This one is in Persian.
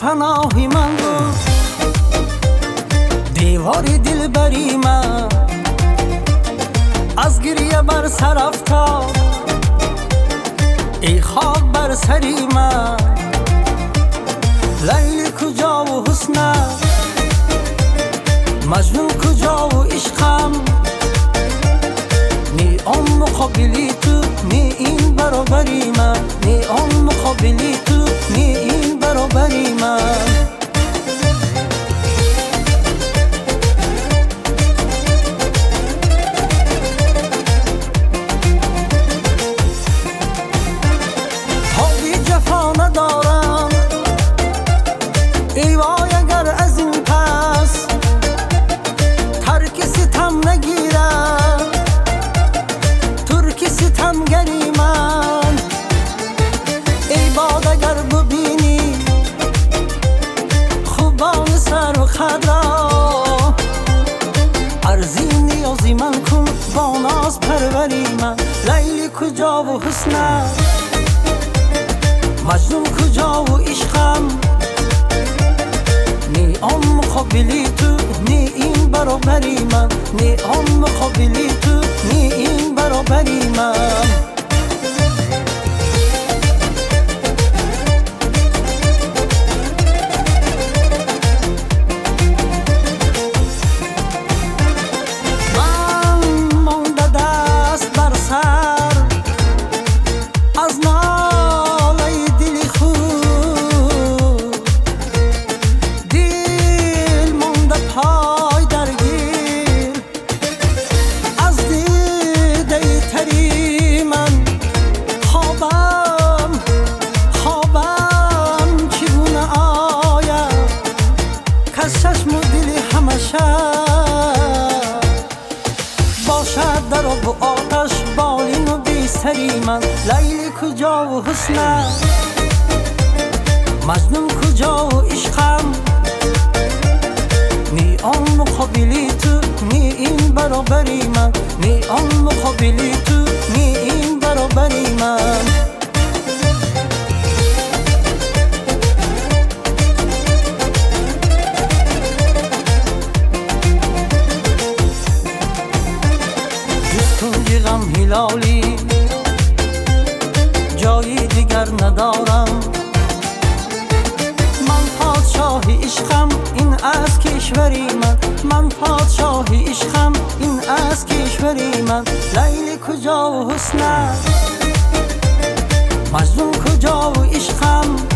پناهی من بود، دیوار دلبری من از گریه بر سر افتاد، ای خاک بر سری من. لیلی کجا و حسنم، مجنون کجا و عشقم، نی آن مقابلی تو نی این برابری من، نی آن مقابلی تو نی این برابری من. ندارم ای وای اگر از این پس ترک ستم نگیرم، ترک ستمگری من. ای باد اگر ببینی خوبان سر و خد را، عرضی نیازی من کن با ناز پروری من. لیلی کجا و حسنم، مجنون کجا و عشقم، نی آن مقابلی تو نی این برابری من، نی آن مقابلی تو نی این برابری من. من مانده دست بر سر از پای درگیر از دیده تری من. خوابم چگونه آید کز چشم و دلی همشه باشد در آب و آتش بالین و بیستری من. لیلی کجا و حسنم، مجنون کجا و عشقم، نی آن مقابلی تو نی این برابری من، نی آن مقابلی تو نی این برابری من. جز کنج غم هلالی جایی دیگر ندارم، من پادشاهی عشقم این از کشوری من، من پادشاهی عشقم این از کشوری من. لیلی کجا و حسنم، مجنون کجا و عشقم،